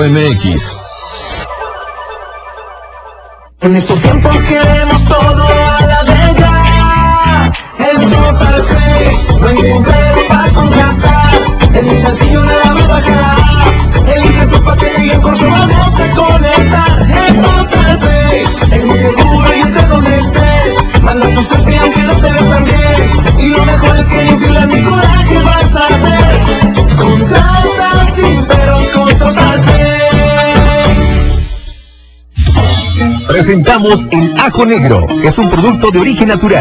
MX. En estos tiempos queremos todo a la de ya. El Total Play, no hay ningún pero para contratar. Es muy sencillo, nada más bajar. Elige tu paquete y con su mano te conectar. El Total Play es muy seguro y te conectes. Manda tu selfie aunque no te ves tan bien. Y lo mejor es que infla mi coraje vas a hacer. Contrata sin pero con Total Play. Presentamos el ajo negro. Es un producto de origen natural.